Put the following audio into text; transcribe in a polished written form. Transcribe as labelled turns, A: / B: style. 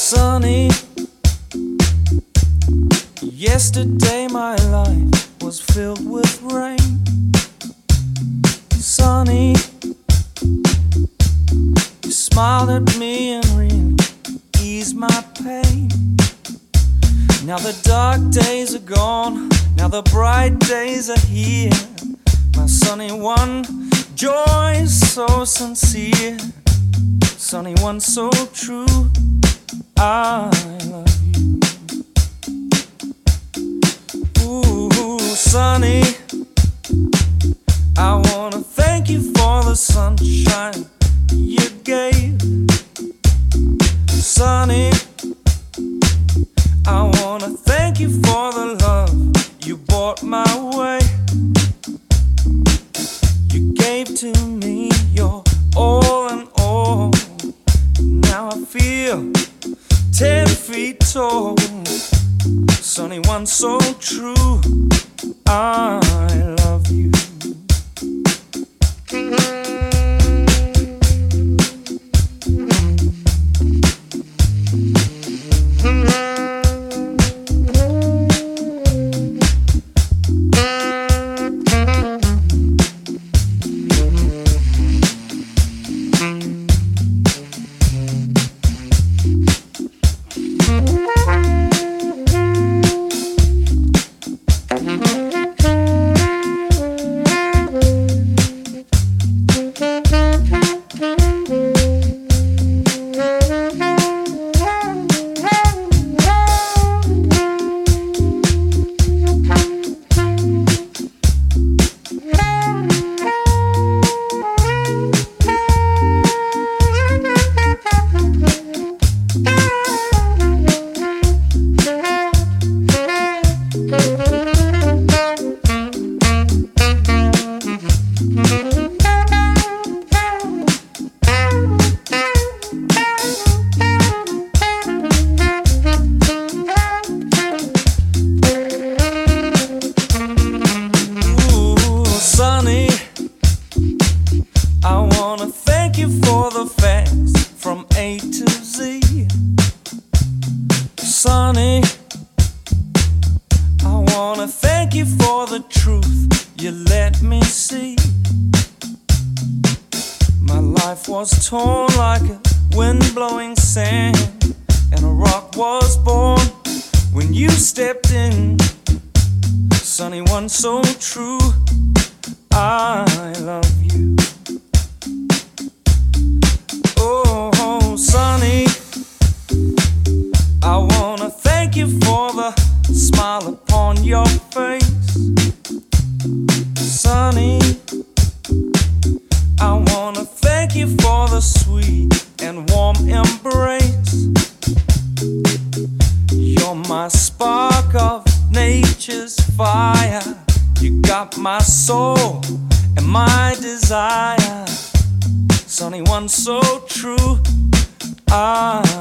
A: Sunny, yesterday my life was filled with rain. Sunny, you smiled at me and really eased my pain. Now the dark days are gone, now the bright days are here. My sunny one, joy is so sincere. Sunny one, so true, I love you. Ooh, sunny, I wanna thank you for the sunshine you gave. Sunny, I wanna thank you for the love you brought my way. You gave to me your all in all. Now I feel 10 feet tall. Sunny one, so true, I love you. I wanna thank you for the facts from A to Z. Sunny, I wanna thank you for the truth you let me see. My life was torn like a wind-blowing sand, and a rock was born when you stepped in. Sunny one, so true, I love you. Oh, sunny, I wanna thank you for the smile upon your face. Sunny, I wanna thank you for the sweet and warm embrace. You're my spark of nature's fire. You got my soul and my desire. Sunny one, so true, I